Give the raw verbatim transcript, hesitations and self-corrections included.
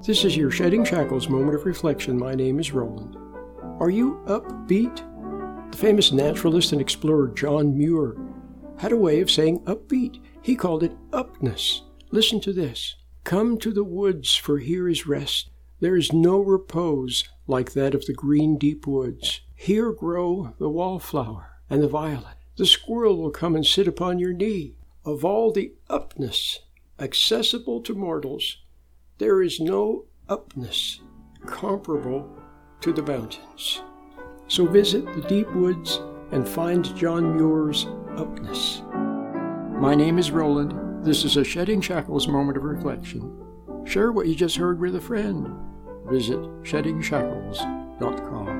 This is your Shedding Shackles moment of reflection. My name is Roland. Are you upbeat? The famous naturalist and explorer John Muir had a way of saying upbeat. He called it upness. Listen to this. Come to the woods, for here is rest. There is no repose like that of the green deep woods. Here grow the wallflower and the violet. The squirrel will come and sit upon your knee. Of all the upness accessible to mortals, there is no upness comparable to the mountains. So visit the deep woods and find John Muir's upness. My name is Roland. This is a Shedding Shackles moment of reflection. Share what you just heard with a friend. Visit shedding shackles dot com.